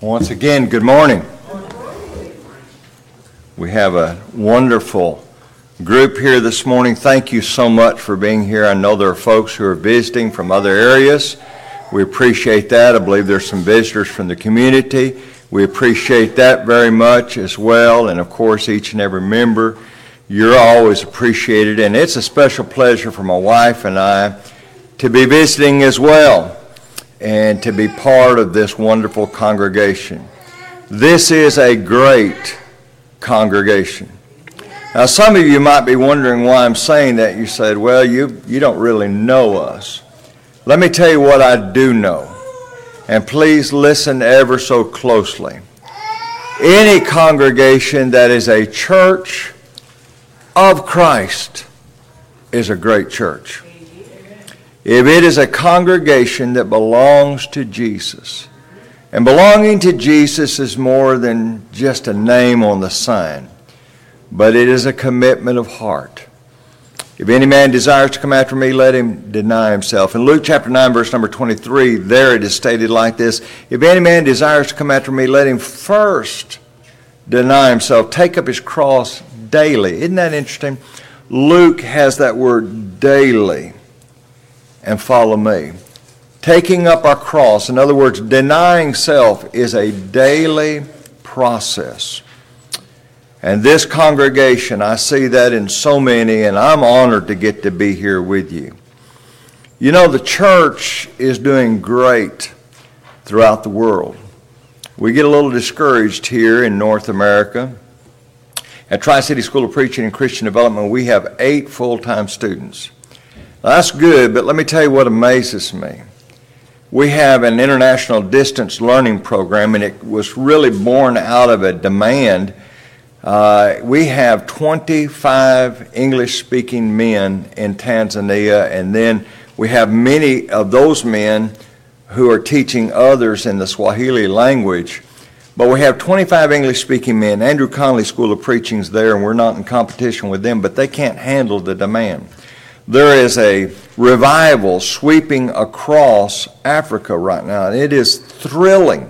Once again, good morning. We have a wonderful group here this morning. Thank you so much for being here. I know there are folks who are visiting from other areas. We appreciate that. I believe there's some visitors from the community. We appreciate that very much as well. And of course, each and every member, you're always appreciated. And it's a special pleasure for my wife and I to be visiting as well and to be part of this wonderful congregation. This is a great congregation. Now, some of you might be wondering why I'm saying that. You said, well, you don't really know us. Let me tell you what I do know. And please listen ever so closely. Any congregation that is a church of Christ is a great church. If it is a congregation that belongs to Jesus, and belonging to Jesus is more than just a name on the sign, but it is a commitment of heart. If any man desires to come after me, let him deny himself. In Luke chapter 9, verse number 23, there it is stated like this: if any man desires to come after me, let him first deny himself, take up his cross daily. Isn't that interesting? Luke has that word daily, and follow me. Taking up our cross, in other words, denying self, is a daily process. And this congregation, I see that in so many, and I'm honored to get to be here with you. You know, the church is doing great throughout the world. We get a little discouraged here in North America. At Tri-City School of Preaching and Christian Development, we have 8 full-time students. Now, that's good, but let me tell you what amazes me. We have an international distance learning program, and it was really born out of a demand. We have 25 English-speaking men in Tanzania, and then we have many of those men who are teaching others in the Swahili language. But we have 25 English-speaking men. Andrew Conley School of Preaching is there, and we're not in competition with them, but they can't handle the demand. There is a revival sweeping across Africa right now, and it is thrilling.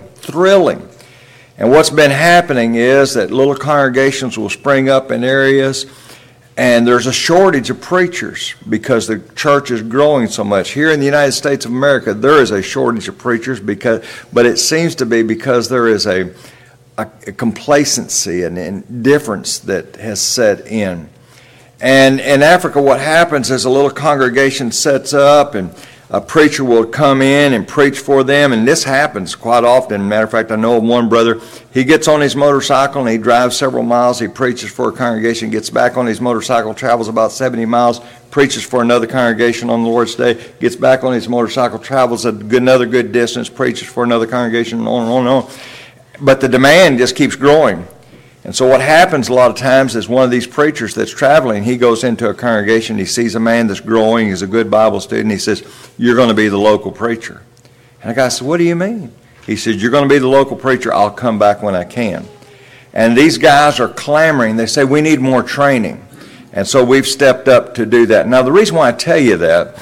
And what's been happening is that little congregations will spring up in areas, and there's a shortage of preachers because the church is growing so much. Here in the United States of America, there is a shortage of preachers, but it seems to be because there is a complacency and indifference that has set in. And in Africa, what happens is a little congregation sets up, and a preacher will come in and preach for them, and this happens quite often. Matter of fact, I know of one brother. He gets on his motorcycle and he drives several miles. He preaches for a congregation, gets back on his motorcycle, travels about 70 miles, preaches for another congregation on the Lord's Day, gets back on his motorcycle, travels another good distance, preaches for another congregation, and on and on and on. But the demand just keeps growing. And so what happens a lot of times is one of these preachers that's traveling, he goes into a congregation, he sees a man that's growing, he's a good Bible student, he says, you're going to be the local preacher. And the guy said, what do you mean? He says, you're going to be the local preacher, I'll come back when I can. And these guys are clamoring, they say, we need more training. And so we've stepped up to do that. Now the reason why I tell you that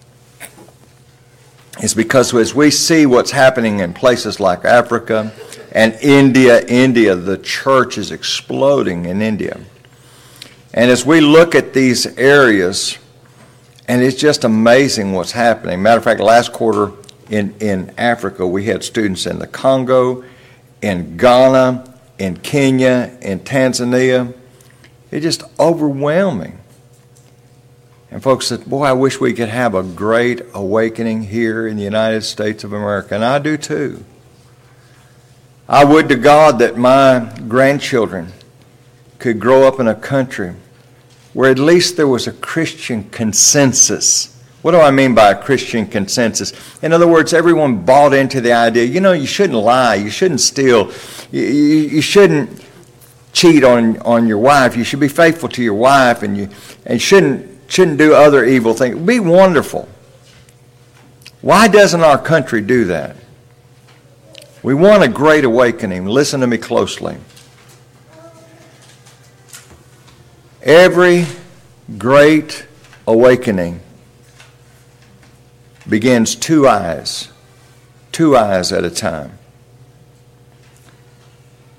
is because as we see what's happening in places like Africa, and India, the church is exploding in India. And as we look at these areas, and it's just amazing what's happening. Matter of fact, last quarter in Africa, we had students in the Congo, in Ghana, in Kenya, in Tanzania. It's just overwhelming. And folks said, boy, I wish we could have a great awakening here in the United States of America. And I do too. I would to God that my grandchildren could grow up in a country where at least there was a Christian consensus. What do I mean by a Christian consensus? In other words, everyone bought into the idea, you shouldn't lie, you shouldn't steal, you shouldn't cheat on your wife, you should be faithful to your wife, and you shouldn't do other evil things. It would be wonderful. Why doesn't our country do that? We want a great awakening. Listen to me closely. Every great awakening begins two eyes at a time.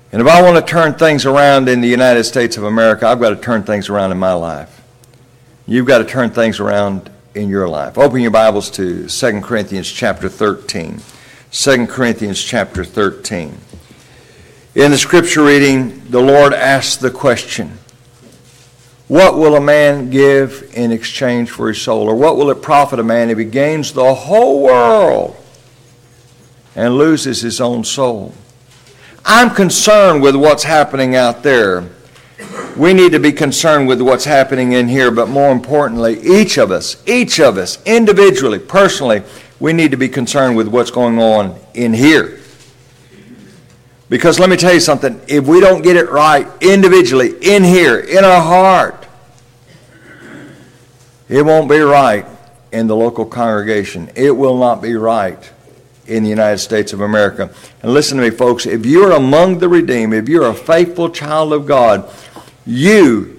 And if I want to turn things around in the United States of America, I've got to turn things around in my life. You've got to turn things around in your life. Open your Bibles to 2 Corinthians chapter 13. 2 Corinthians chapter 13. In the scripture reading, the Lord asks the question, what will a man give in exchange for his soul? Or what will it profit a man if he gains the whole world and loses his own soul? I'm concerned with what's happening out there. We need to be concerned with what's happening in here, but more importantly, each of us, individually, personally, we need to be concerned with what's going on in here. Because let me tell you something, if we don't get it right individually, in here, in our heart, it won't be right in the local congregation. It will not be right in the United States of America. And listen to me, folks, if you're among the redeemed, if you're a faithful child of God, you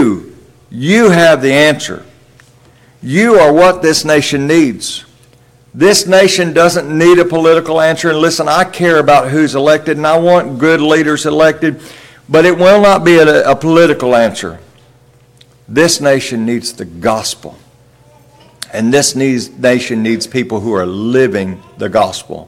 have the answer. You are what this nation needs. This nation doesn't need a political answer. And listen, I care about who's elected, and I want good leaders elected, but it will not be a political answer. This nation needs the gospel. And this nation needs people who are living the gospel.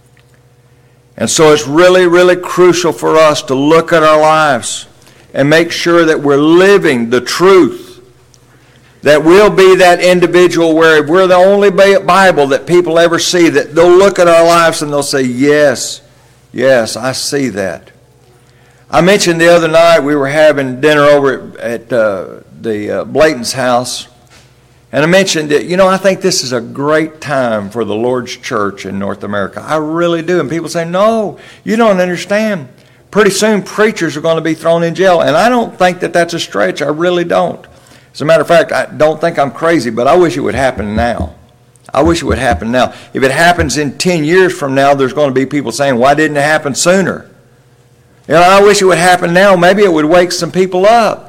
And so it's really, really crucial for us to look at our lives and make sure that we're living the truth. That we'll be that individual where we're the only Bible that people ever see, that they'll look at our lives and they'll say, yes, I see that. I mentioned the other night we were having dinner over at the Blayton's house. And I mentioned that, I think this is a great time for the Lord's church in North America. I really do. And people say, no, you don't understand. Pretty soon preachers are going to be thrown in jail. And I don't think that that's a stretch. I really don't. As a matter of fact, I don't think I'm crazy, but I wish it would happen now. I wish it would happen now. If it happens in 10 years from now, there's going to be people saying, why didn't it happen sooner? I wish it would happen now. Maybe it would wake some people up.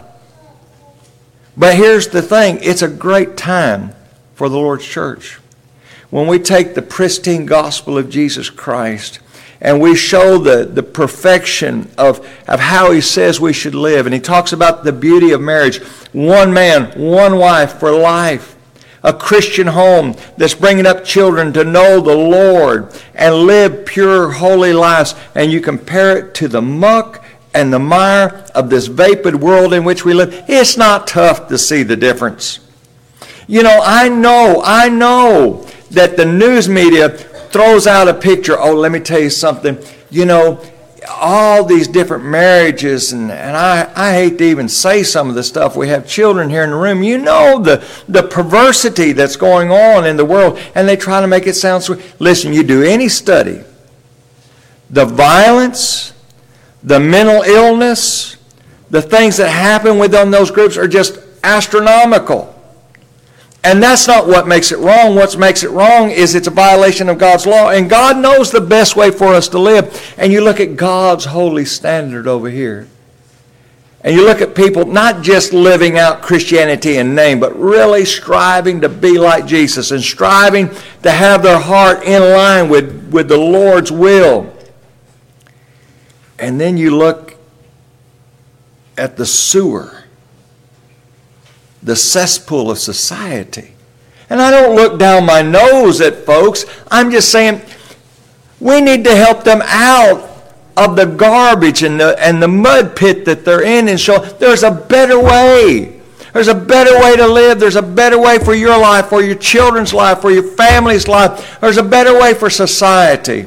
But here's the thing, it's a great time for the Lord's church. When we take the pristine gospel of Jesus Christ and we show the perfection of how he says we should live, and he talks about the beauty of marriage, one man, one wife for life, a Christian home that's bringing up children to know the Lord and live pure, holy lives, and you compare it to the muck and the mire of this vapid world in which we live, it's not tough to see the difference. I know that the news media throws out a picture. Oh, let me tell you something. All these different marriages, and I hate to even say some of the stuff. We have children here in the room. The perversity that's going on in the world, and they try to make it sound sweet. Listen, you do any study, the violence, the mental illness, the things that happen within those groups are just astronomical. And that's not what makes it wrong. What makes it wrong is it's a violation of God's law. And God knows the best way for us to live. And you look at God's holy standard over here. And you look at people not just living out Christianity in name, but really striving to be like Jesus and striving to have their heart in line with the Lord's will. And then you look at the sewer, the cesspool of society. And I don't look down my nose at folks. I'm just saying we need to help them out of the garbage and the mud pit that they're in and show there's a better way. There's a better way to live. There's a better way for your life, for your children's life, for your family's life. There's a better way for society.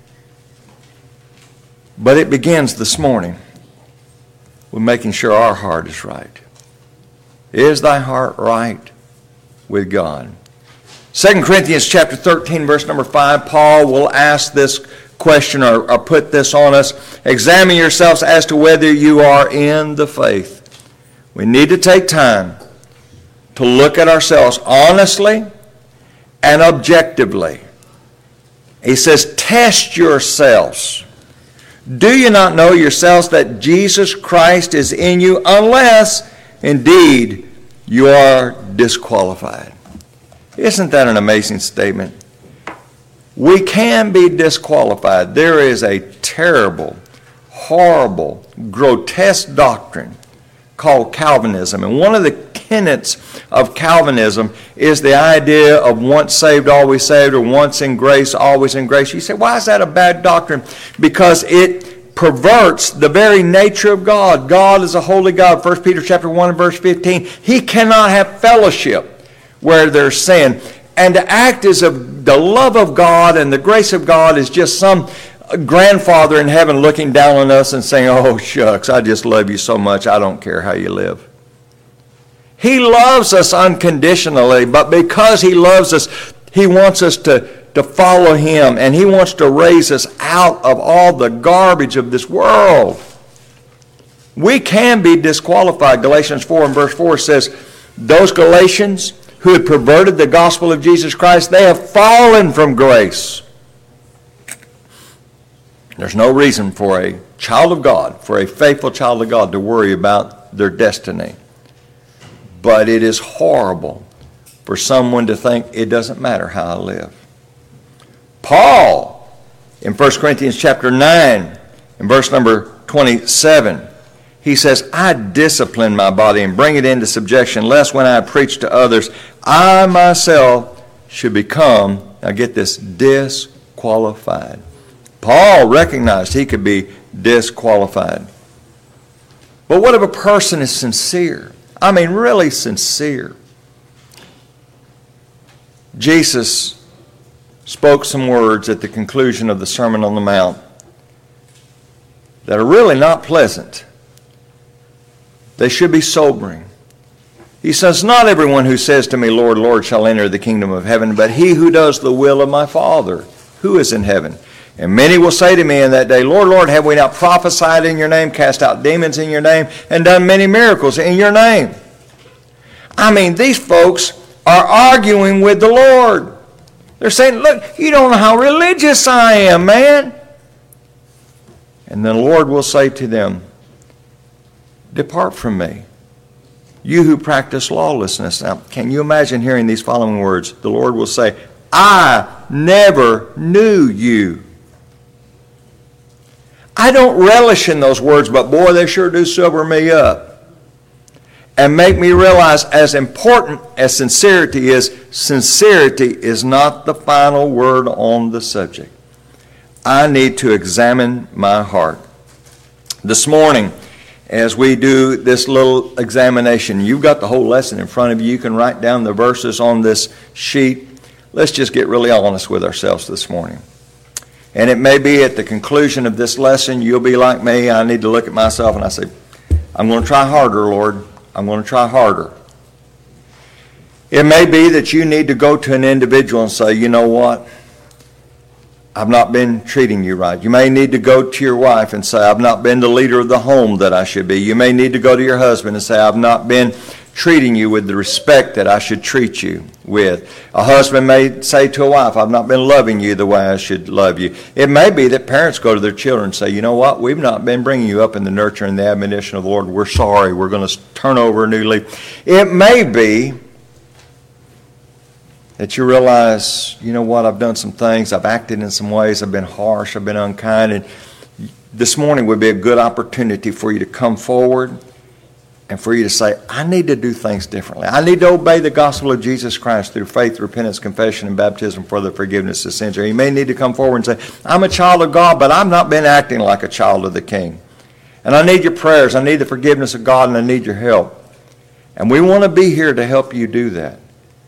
But it begins this morning with making sure our heart is right. Is thy heart right with God? 2 Corinthians chapter 13, verse number 5, Paul will ask this question or put this on us. Examine yourselves as to whether you are in the faith. We need to take time to look at ourselves honestly and objectively. He says, test yourselves. Do you not know yourselves that Jesus Christ is in you, unless indeed you are disqualified? Isn't that an amazing statement? We can be disqualified. There is a terrible, horrible, grotesque doctrine called Calvinism. And one of the tenets of Calvinism is the idea of once saved, always saved, or once in grace, always in grace. You say, why is that a bad doctrine? Because it perverts the very nature of God. God is a holy God. 1 Peter chapter 1 and verse 15. He cannot have fellowship where there's sin. And to act as of the love of God and the grace of God is just some grandfather in heaven looking down on us and saying, oh, shucks, I just love you so much, I don't care how you live. He loves us unconditionally, but because He loves us, He wants us to follow Him, and He wants to raise us out of all the garbage of this world. We can be disqualified. Galatians 4 and verse 4 says, those Galatians who had perverted the gospel of Jesus Christ, they have fallen from grace. There's no reason for a child of God, for a faithful child of God, to worry about their destiny. But it is horrible for someone to think it doesn't matter how I live. Paul, in 1 Corinthians chapter 9, in verse number 27, he says, I discipline my body and bring it into subjection, lest when I preach to others, I myself should become, now get this, disqualified. Paul recognized he could be disqualified. But what if a person is sincere? I mean, really sincere. Jesus spoke some words at the conclusion of the Sermon on the Mount that are really not pleasant. They should be sobering. He says, not everyone who says to me, Lord, Lord, shall enter the kingdom of heaven, but he who does the will of my Father, who is in heaven. And many will say to me in that day, Lord, Lord, have we not prophesied in your name, cast out demons in your name, and done many miracles in your name? I mean, these folks are arguing with the Lord. They're saying, look, you don't know how religious I am, man. And then the Lord will say to them, depart from me, you who practice lawlessness. Now, can you imagine hearing these following words? The Lord will say, I never knew you. I don't relish in those words, but boy, they sure do sober me up and make me realize, as important as sincerity is not the final word on the subject. I need to examine my heart. This morning, as we do this little examination, you've got the whole lesson in front of you. You can write down the verses on this sheet. Let's just get really honest with ourselves this morning. And it may be at the conclusion of this lesson, you'll be like me. I need to look at myself and I say, I'm going to try harder, Lord. I'm going to try harder. It may be that you need to go to an individual and say, you know what? I've not been treating you right. You may need to go to your wife and say, I've not been the leader of the home that I should be. You may need to go to your husband and say, I've not been treating you with the respect that I should treat you with. A husband may say to a wife, I've not been loving you the way I should love you. It may be that parents go to their children and say, you know what, we've not been bringing you up in the nurture and the admonition of the Lord. We're sorry. We're going to turn over a new leaf. It may be that you realize, you know what, I've done some things, I've acted in some ways, I've been harsh, I've been unkind, and this morning would be a good opportunity for you to come forward and for you to say, I need to do things differently. I need to obey the gospel of Jesus Christ through faith, repentance, confession, and baptism for the forgiveness of sins. Or you may need to come forward and say, I'm a child of God, but I've not been acting like a child of the King. And I need your prayers, I need the forgiveness of God, and I need your help. And we want to be here to help you do that.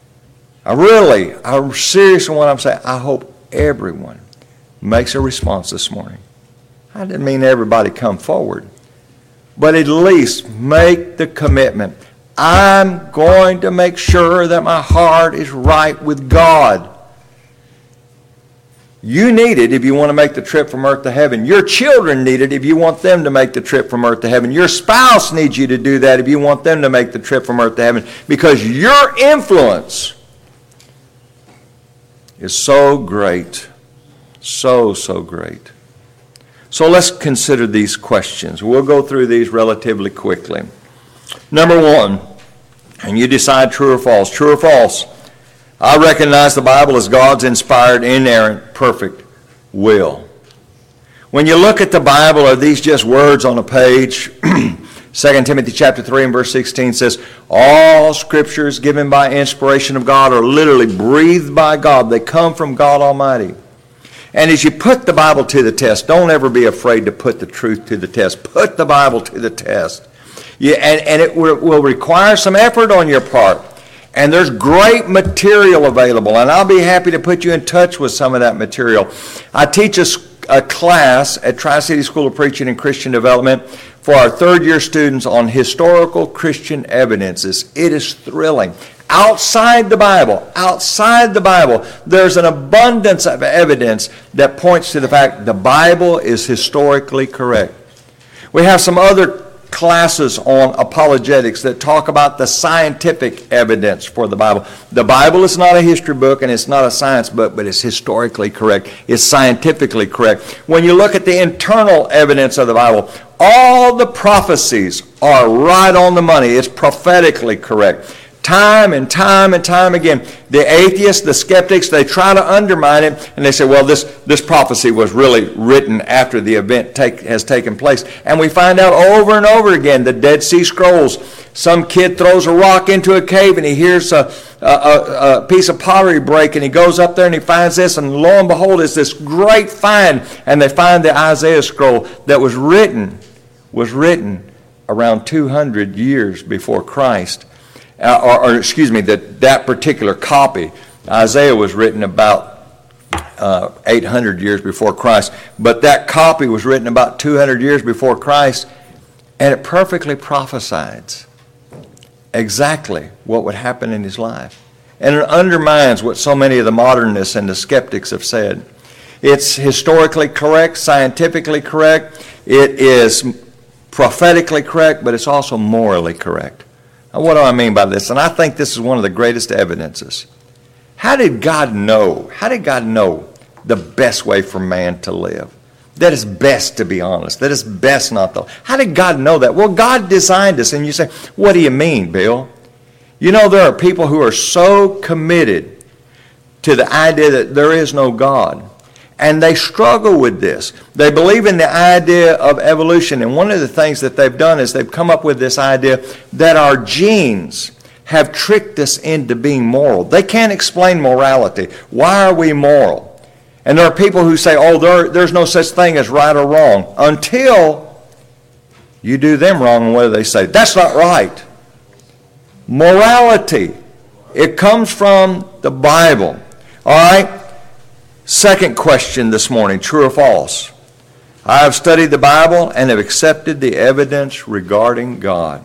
I'm serious in what I'm saying. I hope everyone makes a response this morning. I didn't mean everybody come forward, but at least make the commitment. I'm going to make sure that my heart is right with God. You need it if you want to make the trip from earth to heaven. Your children need it if you want them to make the trip from earth to heaven. Your spouse needs you to do that if you want them to make the trip from earth to heaven, because your influence is so great, so great. So let's consider these questions. We'll go through these relatively quickly. Number one, and you decide true or false. True or false? I recognize the Bible as God's inspired, inerrant, perfect will. When you look at the Bible, are these just words on a page? 2 Timothy chapter 3 and verse 16 says, all scriptures given by inspiration of God are literally breathed by God. They come from God Almighty. And as you put the Bible to the test, don't ever be afraid to put the truth to the test. Put the Bible to the test. And it will require some effort on your part. And there's great material available. And I'll be happy to put you in touch with some of that material. I teach a class at Tri-City School of Preaching and Christian Development for our third-year students on historical Christian evidences. It is thrilling. Outside the Bible, there's an abundance of evidence that points to the fact the Bible is historically correct. We have some other classes on apologetics that talk about the scientific evidence for the Bible. The Bible is not a history book and it's not a science book, but it's historically correct. It's scientifically correct. When you look at the internal evidence of the Bible, all the prophecies are right on the money. It's prophetically correct. Time and time and time again, the atheists, the skeptics, they try to undermine it, and they say, well, this prophecy was really written after the event has taken place. And we find out over and over again, the Dead Sea Scrolls, some kid throws a rock into a cave and he hears a piece of pottery break, and he goes up there and he finds this, and lo and behold, it's this great find, and they find the Isaiah scroll that was written around 200 years before Christ. That particular copy. Isaiah was written about 800 years before Christ, but that copy was written about 200 years before Christ, and it perfectly prophesies exactly what would happen in his life. And it undermines what so many of the modernists and the skeptics have said. It's historically correct, scientifically correct, it is prophetically correct, but it's also morally correct. Now, what do I mean by this? And I think this is one of the greatest evidences. How did God know? How did God know the best way for man to live? That it's best to be honest. That it's best not to. How did God know that? Well, God designed us. And you say, what do you mean, Bill? You know, there are people who are so committed to the idea that there is no God. And they struggle with this. They believe in the idea of evolution. And one of the things that they've done is they've come up with this idea that our genes have tricked us into being moral. They can't explain morality. Why are we moral? And there are people who say, oh, there's no such thing as right or wrong, until you do them wrong, and what do they say? That's not right. Morality, it comes from the Bible. All right? Second question this morning, true or false? I have studied the Bible and have accepted the evidence regarding God.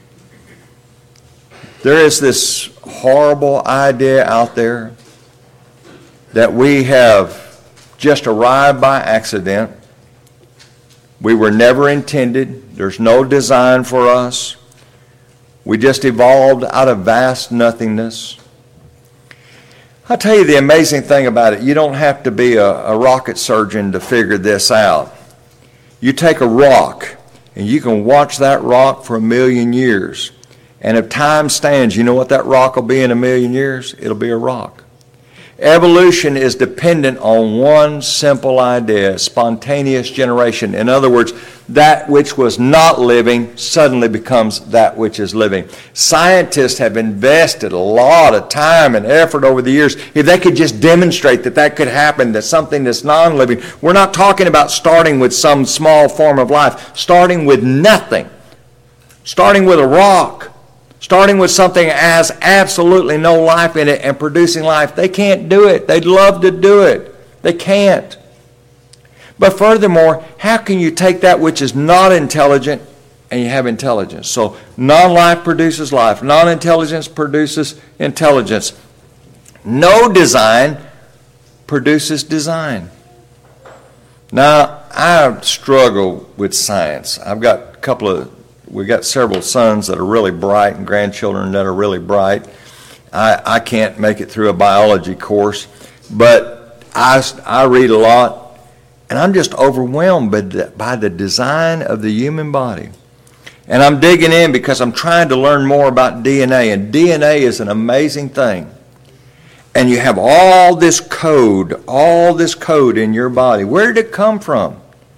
There is this horrible idea out there that we have just arrived by accident. We were never intended. There's no design for us. We just evolved out of vast nothingness. I'll tell you the amazing thing about it. You don't have to be a rocket surgeon to figure this out. You take a rock, and you can watch that rock for 1,000,000 years. And if time stands, you know what that rock will be in 1,000,000 years? It'll be a rock. Evolution is dependent on one simple idea, spontaneous generation. In other words, that which was not living suddenly becomes that which is living. Scientists have invested a lot of time and effort over the years. If they could just demonstrate that that could happen, that something that's non-living, we're not talking about starting with some small form of life, starting with nothing, starting with a rock, starting with something that has absolutely no life in it and producing life. They can't do it. They'd love to do it. They can't. But furthermore, how can you take that which is not intelligent and you have intelligence? So non-life produces life. Non-intelligence produces intelligence. No design produces design. Now, I struggle with science. We've got several sons that are really bright and grandchildren that are really bright. I can't make it through a biology course, but I read a lot, and I'm just overwhelmed by the design of the human body. And I'm digging in because I'm trying to learn more about DNA, and DNA is an amazing thing. And you have all this code in your body. Where did it come from?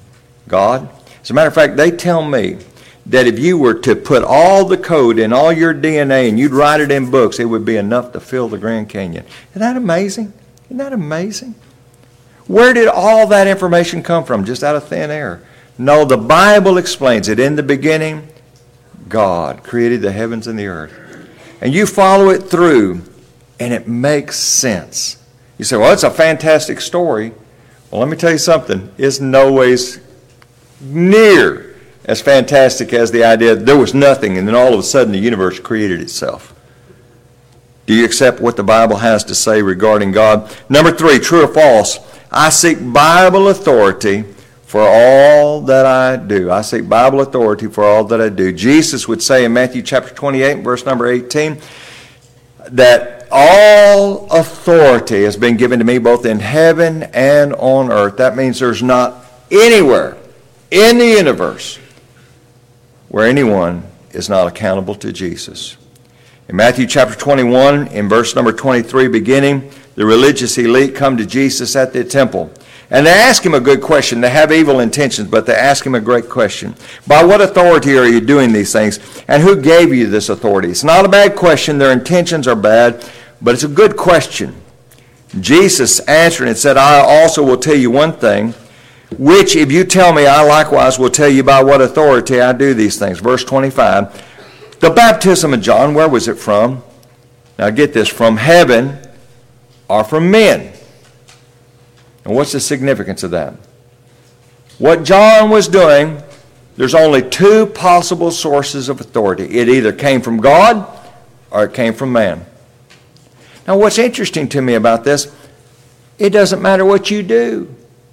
God. As a matter of fact, they tell me that if you were to put all the code in all your DNA and you'd write it in books, it would be enough to fill the Grand Canyon. Isn't that amazing? Isn't that amazing? Where did all that information come from? Just out of thin air? No, the Bible explains it. In the beginning, God created the heavens and the earth. And you follow it through, and it makes sense. You say, well, it's a fantastic story. Well, let me tell you something. It's no ways near as fantastic as the idea that there was nothing, and then all of a sudden the universe created itself. Do you accept what the Bible has to say regarding God? Number 3, true or false? I seek Bible authority for all that I do. I seek Bible authority for all that I do. Jesus would say in Matthew chapter 28, verse number 18, that all authority has been given to me both in heaven and on earth. That means there's not anywhere in the universe where anyone is not accountable to Jesus. In Matthew chapter 21, in verse number 23 beginning, the religious elite come to Jesus at the temple. And they ask him a good question. They have evil intentions, but they ask him a great question. By what authority are you doing these things? And who gave you this authority? It's not a bad question. Their intentions are bad, but it's a good question. Jesus answered and said, I also will tell you one thing, which if you tell me, I likewise will tell you by what authority I do these things. Verse 25, the baptism of John, where was it from? Now get this, from heaven or from men? And what's the significance of that? What John was doing, there's only 2 possible sources of authority. It either came from God or it came from man. Now what's interesting to me about this, it doesn't matter what you do.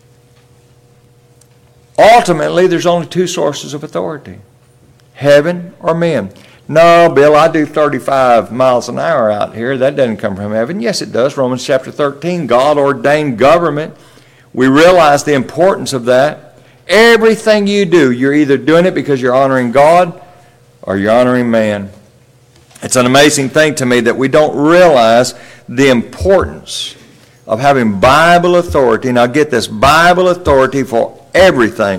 Ultimately, there's only 2 sources of authority. Heaven or men. No, Bill, I do 35 miles an hour out here. That doesn't come from heaven. Yes, it does. Romans chapter 13, God ordained government. We realize the importance of that. Everything you do, you're either doing it because you're honoring God or you're honoring man. It's an amazing thing to me that we don't realize the importance of having Bible authority. Now get this, Bible authority for everything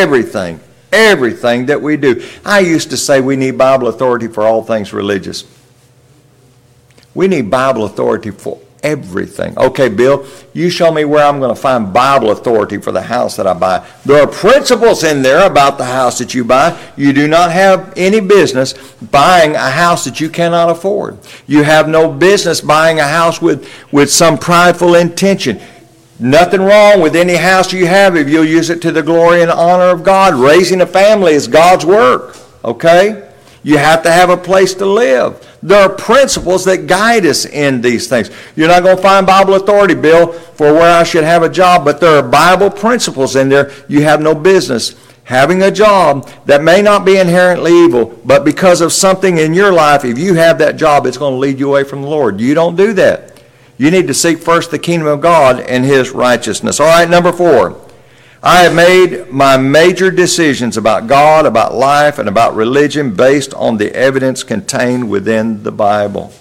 that we do. I used to say we need Bible authority for all things religious. We need Bible authority for everything. Okay, Bill, you show me where I'm going to find Bible authority for the house that I buy. There are principles in there about the house that you buy. You do not have any business buying a house that you cannot afford. You have no business buying a house with some prideful intention. Nothing wrong with any house you have if you'll use it to the glory and honor of God. Raising a family is God's work, okay? You have to have a place to live. There are principles that guide us in these things. You're not going to find Bible authority, Bill, for where I should have a job, but there are Bible principles in there. You have no business having a job that may not be inherently evil, but because of something in your life, if you have that job, it's going to lead you away from the Lord. You don't do that. You need to seek first the kingdom of God and His righteousness. All right, number 4. I have made my major decisions about God, about life, and about religion based on the evidence contained within the Bible.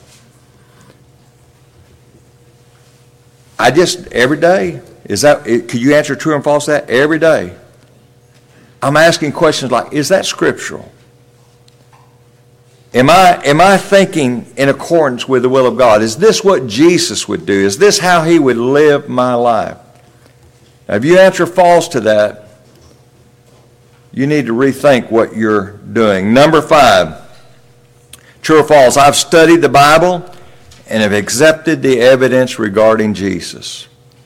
Every day, could you answer true and false to that? Every day. I'm asking questions like, is that scriptural? Am I thinking in accordance with the will of God? Is this what Jesus would do? Is this how He would live my life? Now, if you answer false to that, you need to rethink what you're doing. Number 5, true or false, I've studied the Bible and have accepted the evidence regarding Jesus.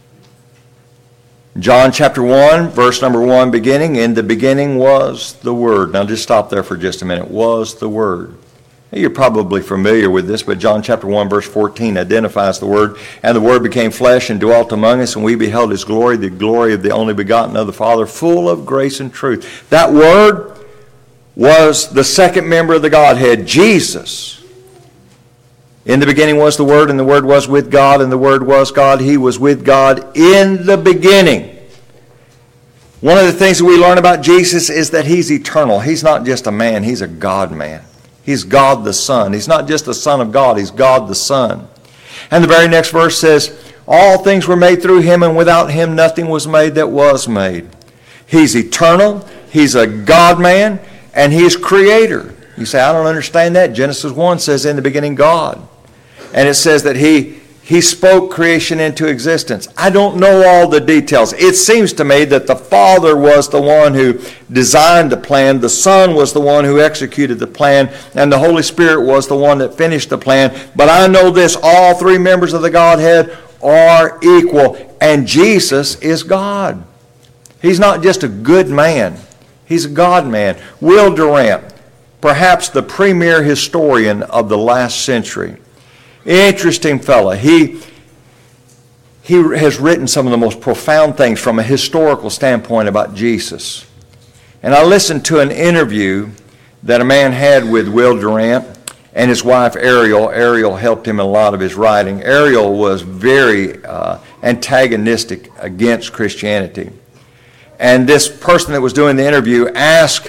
John chapter 1, verse number 1 beginning, in the beginning was the Word. Now just stop there for just a minute. Was the Word. You're probably familiar with this, but John chapter 1, verse 14 identifies the Word. And the Word became flesh and dwelt among us, and we beheld His glory, the glory of the only begotten of the Father, full of grace and truth. That Word was the second member of the Godhead, Jesus. In the beginning was the Word, and the Word was with God, and the Word was God. He was with God in the beginning. One of the things that we learn about Jesus is that He's eternal. He's not just a man, He's a God-man. He's God the Son. He's not just the Son of God, He's God the Son. And the very next verse says, all things were made through Him, and without Him nothing was made that was made. He's eternal. He's a God-man, and He's creator. You say, I don't understand that. Genesis 1 says, in the beginning, God. And it says that He spoke creation into existence. I don't know all the details. It seems to me that the Father was the one who designed the plan, the Son was the one who executed the plan, and the Holy Spirit was the one that finished the plan. But I know this, all three members of the Godhead are equal, and Jesus is God. He's not just a good man. He's a God-man. Will Durant, perhaps the premier historian of the last century, interesting fella. He has written some of the most profound things from a historical standpoint about Jesus. And I listened to an interview that a man had with Will Durant and his wife Ariel. Ariel helped him in a lot of his writing. Ariel was very antagonistic against Christianity. And this person that was doing the interview asked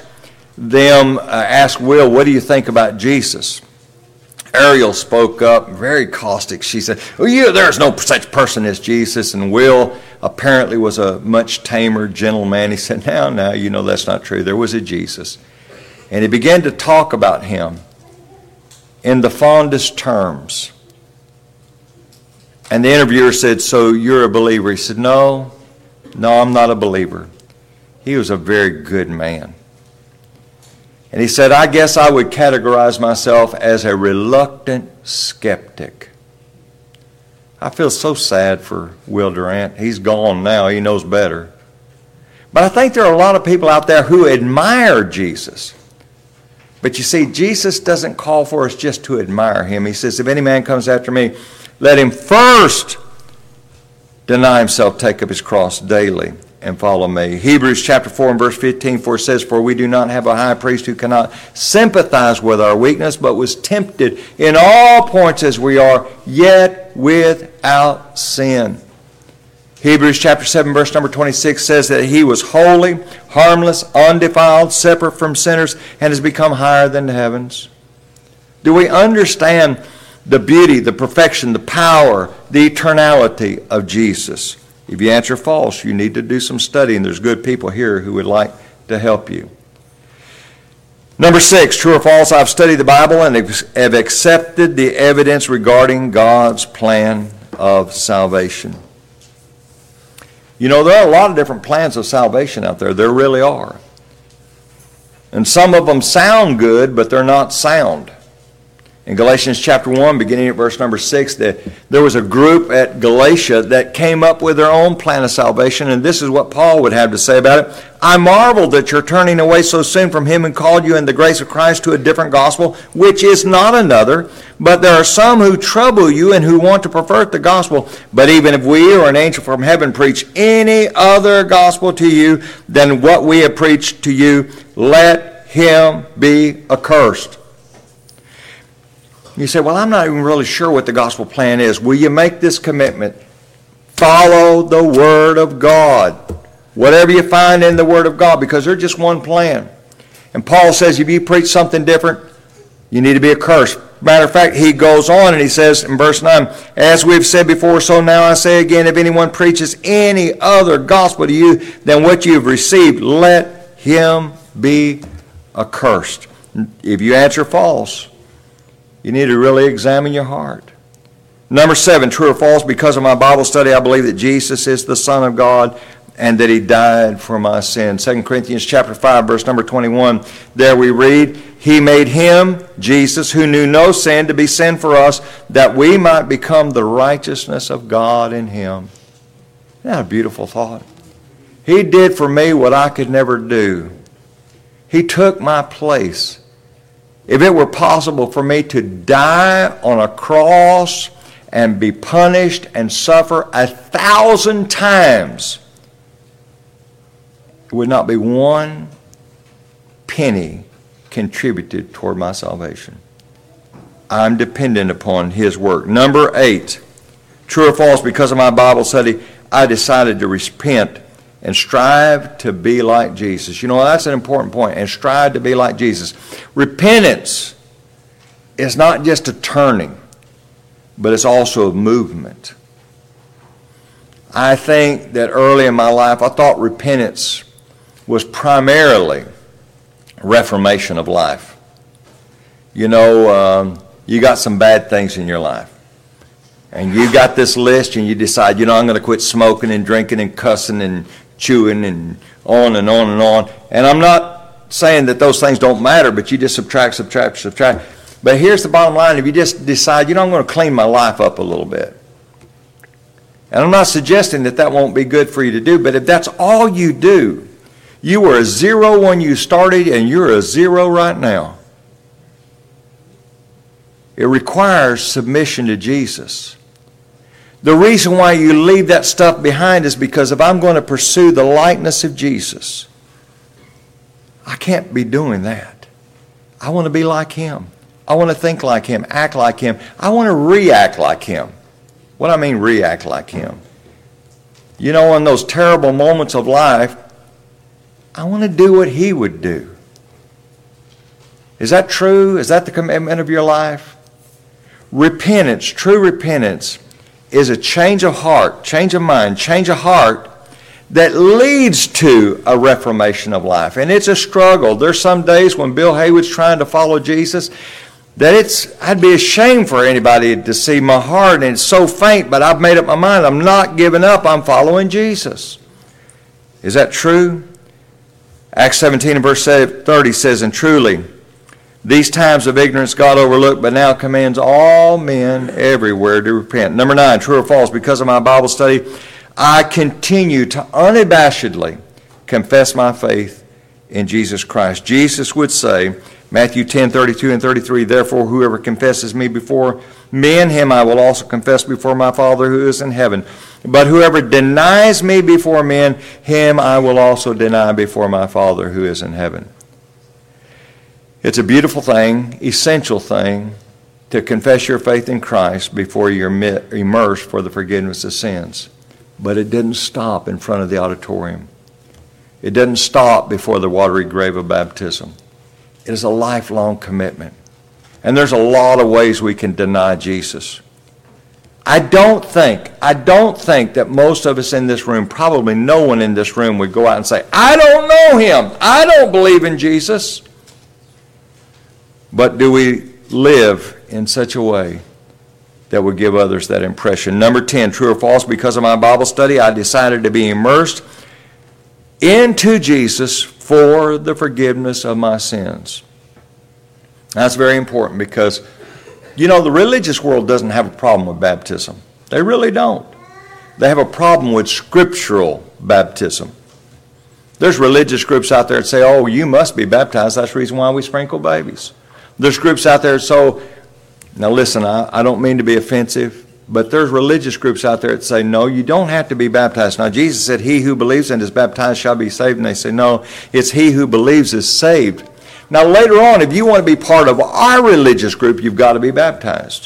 Will, what do you think about Jesus? Ariel spoke up, very caustic. She said, there's no such person as Jesus. And Will apparently was a much tamer, gentle man. He said, now, that's not true. There was a Jesus. And he began to talk about him in the fondest terms. And the interviewer said, so you're a believer? He said, no, I'm not a believer. He was a very good man. And he said, I guess I would categorize myself as a reluctant skeptic. I feel so sad for Will Durant. He's gone now. He knows better. But I think there are a lot of people out there who admire Jesus. But you see, Jesus doesn't call for us just to admire Him. He says, if any man comes after me, let him first deny himself, take up his cross daily, and follow me. Hebrews chapter 4 and verse 15, for it says, for we do not have a high priest who cannot sympathize with our weakness, but was tempted in all points as we are, yet without sin. Hebrews chapter 7 verse number 26 says that He was holy, harmless, undefiled, separate from sinners, and has become higher than the heavens. Do we understand the beauty, the perfection, the power, the eternality of Jesus? If you answer false, you need to do some studying. There's good people here who would like to help you. Number 6, true or false, I've studied the Bible and have accepted the evidence regarding God's plan of salvation. There are a lot of different plans of salvation out there. There really are. And some of them sound good, but they're not sound. In Galatians chapter 1, beginning at verse number 6, there was a group at Galatia that came up with their own plan of salvation, and this is what Paul would have to say about it. I marvel that you're turning away so soon from Him and called you in the grace of Christ to a different gospel, which is not another. But there are some who trouble you and who want to pervert the gospel. But even if we or an angel from heaven preach any other gospel to you than what we have preached to you, let him be accursed. You say, well, I'm not even really sure what the gospel plan is. Will you make this commitment? Follow the Word of God. Whatever you find in the Word of God, because there's just one plan. And Paul says if you preach something different, you need to be accursed. Matter of fact, he goes on and he says in verse 9, as we've said before, so now I say again, if anyone preaches any other gospel to you than what you've received, let him be accursed. If you answer false, you need to really examine your heart. Number 7, true or false, because of my Bible study, I believe that Jesus is the Son of God and that He died for my sin. 2 Corinthians chapter 5, verse number 21, there we read, He made Him, Jesus, who knew no sin, to be sin for us, that we might become the righteousness of God in Him. Isn't that a beautiful thought? He did for me what I could never do. He took my place. If it were possible for me to die on a cross and be punished and suffer 1,000 times, it would not be one penny contributed toward my salvation. I'm dependent upon His work. Number 8, true or false, because of my Bible study, I decided to repent and strive to be like Jesus. That's an important point. And strive to be like Jesus. Repentance is not just a turning, but it's also a movement. I think that early in my life, I thought repentance was primarily reformation of life. You know, you got some bad things in your life. And you got this list and you decide, you know, I'm going to quit smoking and drinking and cussing and chewing and on and on and on. And I'm not saying that those things don't matter, but you just subtract. But here's the bottom line. If you just decide, you know, I'm going to clean my life up a little bit. And I'm not suggesting that that won't be good for you to do, but if that's all you do, you were a 0 when you started and you're a 0 right now. It requires submission to Jesus. The reason why you leave that stuff behind is because if I'm going to pursue the likeness of Jesus, I can't be doing that. I want to be like Him. I want to think like Him, act like Him. I want to react like Him. What do I mean react like Him? You know, in those terrible moments of life, I want to do what He would do. Is that true? Is that the commitment of your life? Repentance, true repentance, is a change of heart, change of mind, change of heart that leads to a reformation of life. And it's a struggle. There's some days when Bill Haywood's trying to follow Jesus that I'd be ashamed for anybody to see my heart, and it's so faint, but I've made up my mind. I'm not giving up. I'm following Jesus. Is that true? Acts 17 and verse 30 says, and truly, these times of ignorance God overlooked, but now commands all men everywhere to repent. Number 9, true or false, because of my Bible study, I continue to unabashedly confess my faith in Jesus Christ. Jesus would say, Matthew 10:32 and 33, therefore whoever confesses me before men, him I will also confess before my Father who is in heaven. But whoever denies me before men, him I will also deny before my Father who is in heaven. It's a beautiful thing, essential thing, to confess your faith in Christ before you're immersed for the forgiveness of sins. But it didn't stop in front of the auditorium. It doesn't stop before the watery grave of baptism. It is a lifelong commitment. And there's a lot of ways we can deny Jesus. I don't think that most of us in this room, probably no one in this room, would go out and say, I don't know Him. I don't believe in Jesus. But do we live in such a way that would give others that impression? Number 10, true or false, because of my Bible study, I decided to be immersed into Jesus for the forgiveness of my sins. That's very important because, you know, the religious world doesn't have a problem with baptism. They really don't. They have a problem with scriptural baptism. There's religious groups out there that say, oh, you must be baptized. That's the reason why we sprinkle babies. There's groups out there, now listen, I don't mean to be offensive, but there's religious groups out there that say, no, you don't have to be baptized. Now, Jesus said, he who believes and is baptized shall be saved. And they say, no, it's he who believes is saved. Now, later on, if you want to be part of our religious group, you've got to be baptized.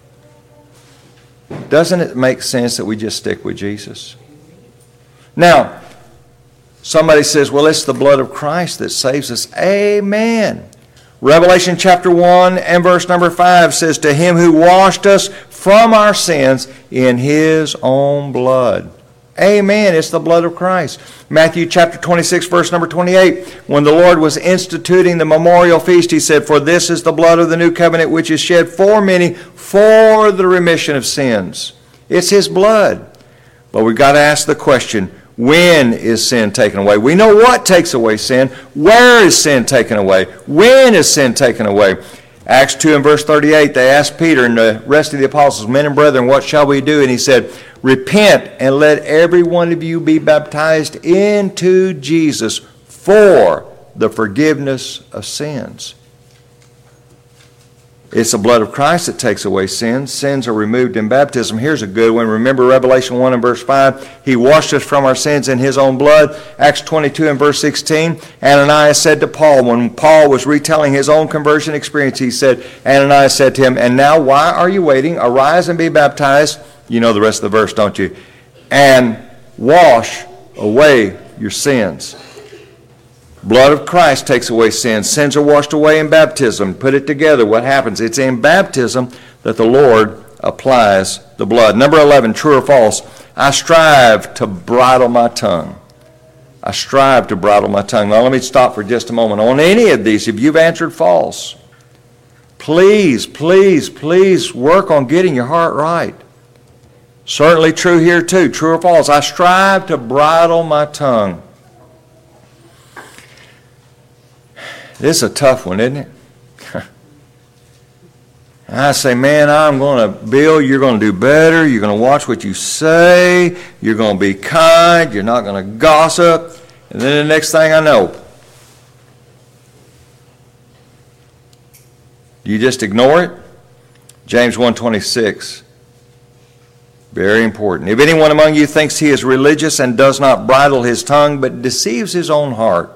Doesn't it make sense that we just stick with Jesus? Now, somebody says, well, it's the blood of Christ that saves us. Amen. Revelation chapter 1 and verse number 5 says, to him who washed us from our sins in his own blood. Amen. It's the blood of Christ. Matthew chapter 26, verse number 28. When the Lord was instituting the memorial feast, he said, for this is the blood of the new covenant, which is shed for many for the remission of sins. It's his blood. But we've got to ask the question, when is sin taken away? We know what takes away sin. Where is sin taken away? When is sin taken away? Acts 2 and verse 38, they asked Peter and the rest of the apostles, men and brethren, what shall we do? And he said, repent and let every one of you be baptized into Jesus for the forgiveness of sins. It's the blood of Christ that takes away sins. Sins are removed in baptism. Here's a good one. Remember Revelation 1 and verse 5. He washed us from our sins in his own blood. Acts 22 and verse 16. Ananias said to Paul, when Paul was retelling his own conversion experience, he said, Ananias said to him, and now why are you waiting? Arise and be baptized. You know the rest of the verse, don't you? And wash away your sins. Blood of Christ takes away sins. Sins are washed away in baptism. Put it together. What happens? It's in baptism that the Lord applies the blood. Number 11, true or false. I strive to bridle my tongue. I strive to bridle my tongue. Now let me stop for just a moment. On any of these, if you've answered false, please, please, please work on getting your heart right. Certainly true here too. True or false? I strive to bridle my tongue. This is a tough one, isn't it? I say, man, I'm going to, Bill, you're going to do better. You're going to watch what you say. You're going to be kind. You're not going to gossip. And then the next thing I know, you just ignore it? James 1:26. Very important. If anyone among you thinks he is religious and does not bridle his tongue, but deceives his own heart,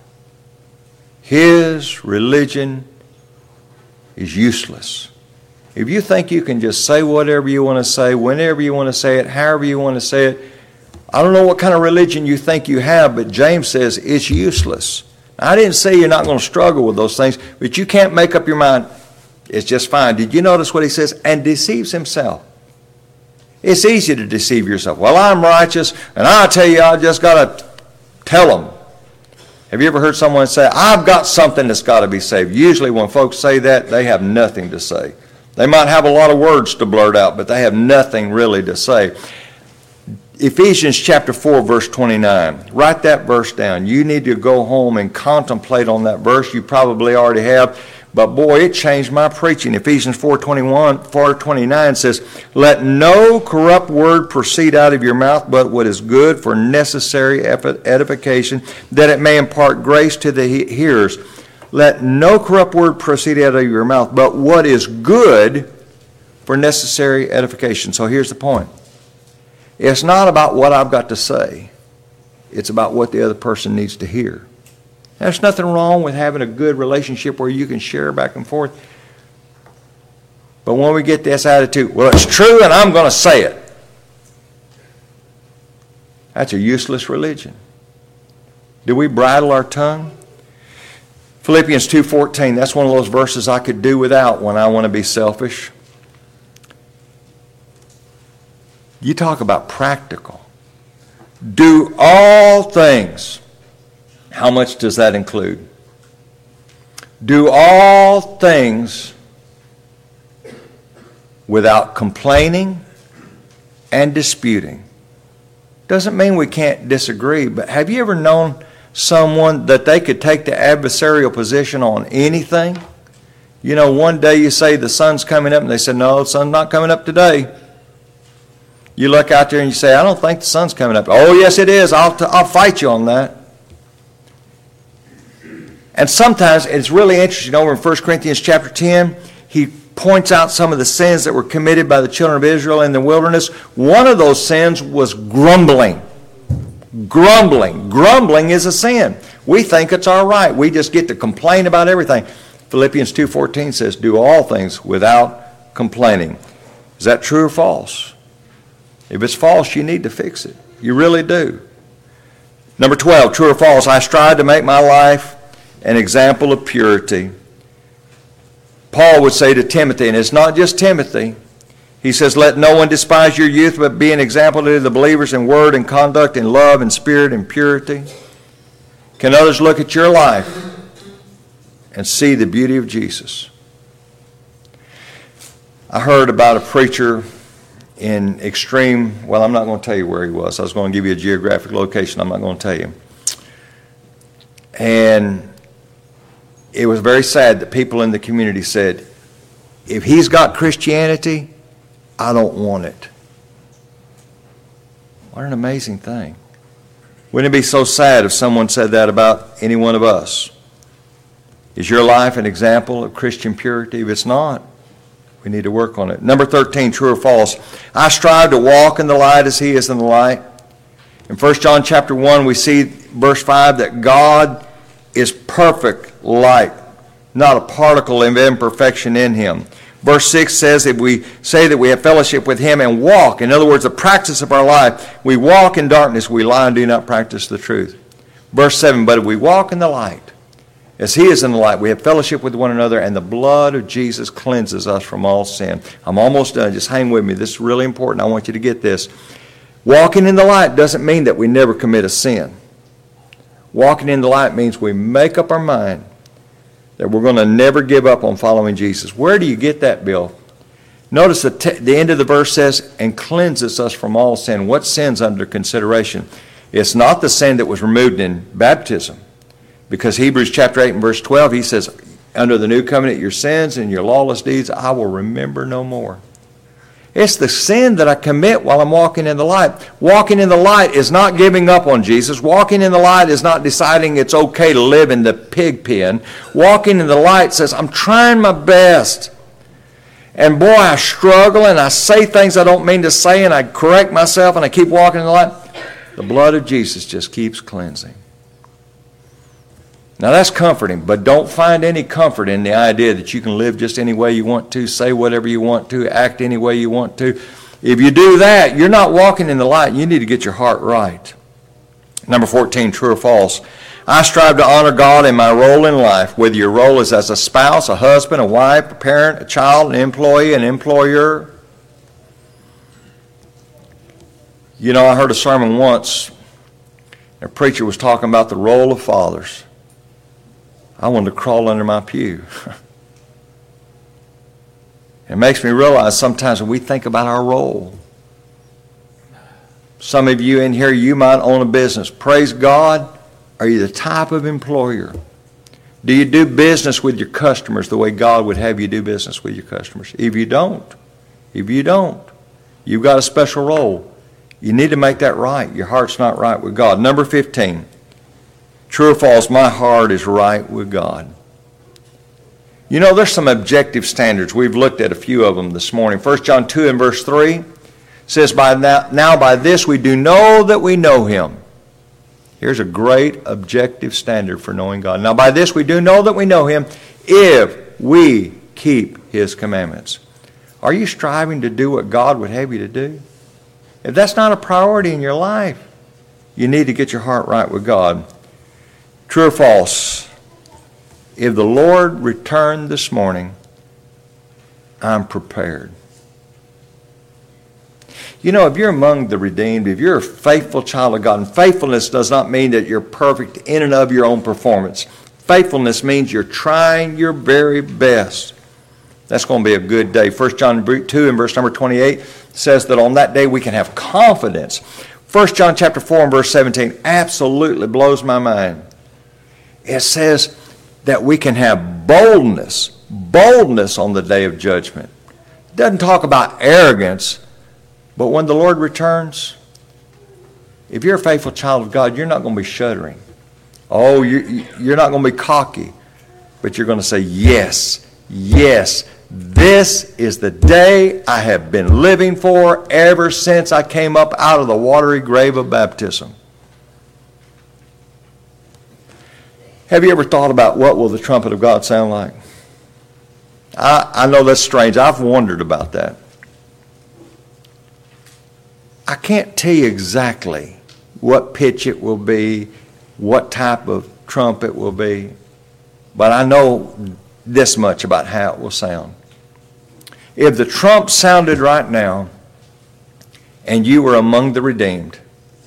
his religion is useless. If you think you can just say whatever you want to say, whenever you want to say it, however you want to say it, I don't know what kind of religion you think you have, but James says it's useless. Now, I didn't say you're not going to struggle with those things, but you can't make up your mind. It's just fine. Did you notice what he says? And deceives himself. It's easy to deceive yourself. Well, I'm righteous, and I tell you, I just got to tell them. Have you ever heard someone say, I've got something that's got to be saved? Usually when folks say that, they have nothing to say. They might have a lot of words to blurt out, but they have nothing really to say. Ephesians chapter 4, verse 29. Write that verse down. You need to go home and contemplate on that verse. You probably already have. But boy, it changed my preaching. Ephesians 4:29 says, let no corrupt word proceed out of your mouth, but what is good for necessary edification, that it may impart grace to the hearers. Let no corrupt word proceed out of your mouth, but what is good for necessary edification. So here's the point. It's not about what I've got to say. It's about what the other person needs to hear. There's nothing wrong with having a good relationship where you can share back and forth. But when we get this attitude, well, it's true and I'm going to say it. That's a useless religion. Do we bridle our tongue? Philippians 2:14, that's one of those verses I could do without when I want to be selfish. You talk about practical. Do all things. How much does that include? Do all things without complaining and disputing. Doesn't mean we can't disagree, but have you ever known someone that they could take the adversarial position on anything? You know, one day you say the sun's coming up, and they say, no, the sun's not coming up today. You look out there and you say, I don't think the sun's coming up. Oh, yes, it is. I'll fight you on that. And sometimes it's really interesting. Over in 1 Corinthians chapter 10, he points out some of the sins that were committed by the children of Israel in the wilderness. One of those sins was grumbling. Grumbling. Grumbling is a sin. We think it's all right. We just get to complain about everything. Philippians 2:14 says, do all things without complaining. Is that true or false? If it's false, you need to fix it. You really do. Number 12, true or false? I strive to make my life an example of purity. Paul would say to Timothy, and it's not just Timothy, he says, let no one despise your youth, but be an example to the believers in word and conduct, in love and spirit and purity. Can others look at your life and see the beauty of Jesus? I heard about a preacher in extreme, well, I'm not going to tell you where he was. I was going to give you a geographic location. I'm not going to tell you. And it was very sad that people in the community said, if he's got Christianity, I don't want it. What an amazing thing. Wouldn't it be so sad if someone said that about any one of us? Is your life an example of Christian purity? If it's not, we need to work on it. Number 13, true or false? I strive to walk in the light as he is in the light. In 1 John chapter 1, we see verse 5 that God is perfect light, not a particle of imperfection in him. Verse 6 says if we say that we have fellowship with him and walk, in other words, the practice of our life, we walk in darkness, we lie and do not practice the truth. Verse 7, but if we walk in the light, as he is in the light, we have fellowship with one another, and the blood of Jesus cleanses us from all sin. I'm almost done. Just hang with me. This is really important. I want you to get this. Walking in the light doesn't mean that we never commit a sin. Walking in the light means we make up our mind that we're going to never give up on following Jesus. Where do you get that, Bill? Notice the end of the verse says, and cleanses us from all sin. What sin's under consideration? It's not the sin that was removed in baptism. Because Hebrews chapter 8 and verse 12, he says, under the new covenant, your sins and your lawless deeds, I will remember no more. It's the sin that I commit while I'm walking in the light. Walking in the light is not giving up on Jesus. Walking in the light is not deciding it's okay to live in the pig pen. Walking in the light says, I'm trying my best. And boy, I struggle and I say things I don't mean to say and I correct myself and I keep walking in the light. The blood of Jesus just keeps cleansing. Now that's comforting, but don't find any comfort in the idea that you can live just any way you want to, say whatever you want to, act any way you want to. If you do that, you're not walking in the light. You need to get your heart right. Number 14, true or false. I strive to honor God in my role in life, whether your role is as a spouse, a husband, a wife, a parent, a child, an employee, an employer. You know, I heard a sermon once. A preacher was talking about the role of fathers. I wanted to crawl under my pew. It makes me realize sometimes when we think about our role. Some of you in here, you might own a business. Praise God. Are you the type of employer? Do you do business with your customers the way God would have you do business with your customers? If you don't, you've got a special role. You need to make that right. Your heart's not right with God. Number 15. True or false, my heart is right with God. You know, there's some objective standards. We've looked at a few of them this morning. 1 John 2 and verse 3 says, Now by this we do know that we know Him. Here's a great objective standard for knowing God. Now by this we do know that we know Him if we keep His commandments. Are you striving to do what God would have you to do? If that's not a priority in your life, you need to get your heart right with God. True or false? If the Lord returned this morning, I'm prepared. You know, if you're among the redeemed, if you're a faithful child of God, and faithfulness does not mean that you're perfect in and of your own performance. Faithfulness means you're trying your very best. That's going to be a good day. 1 John 2 and verse number 28 says that on that day we can have confidence. 1 John chapter 4 and verse 17 absolutely blows my mind. It says that we can have boldness on the day of judgment. It doesn't talk about arrogance, but when the Lord returns, if you're a faithful child of God, you're not going to be shuddering. Oh, you're not going to be cocky, but you're going to say, yes, this is the day I have been living for ever since I came up out of the watery grave of baptism. Have you ever thought about what will the trumpet of God sound like? I know that's strange. I've wondered about that. I can't tell you exactly what pitch it will be, what type of trump it will be, but I know this much about how it will sound. If the trump sounded right now and you were among the redeemed,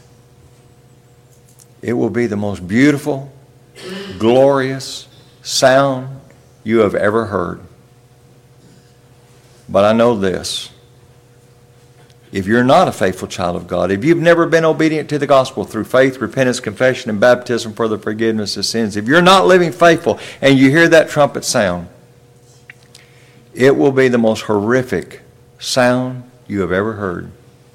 it will be the most beautiful, glorious sound you have ever heard. But I know this. If you're not a faithful child of God, if you've never been obedient to the gospel through faith, repentance, confession, and baptism for the forgiveness of sins, if you're not living faithful and you hear that trumpet sound, it will be the most horrific sound you have ever heard.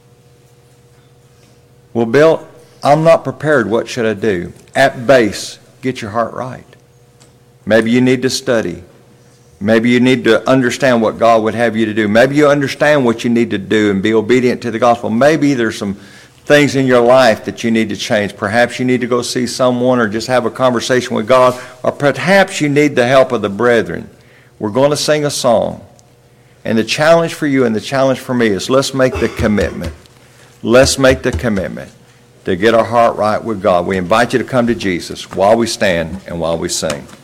Well, Bill, I'm not prepared. What should I do? At base, get your heart right. Maybe you need to study. Maybe you need to understand what God would have you to do. Maybe you understand what you need to do and be obedient to the gospel. Maybe there's some things in your life that you need to change. Perhaps you need to go see someone or just have a conversation with God, or perhaps you need the help of the brethren. We're going to sing a song. And the challenge for you and the challenge for me is let's make the commitment. Let's make the commitment to get our heart right with God. We invite you to come to Jesus while we stand and while we sing.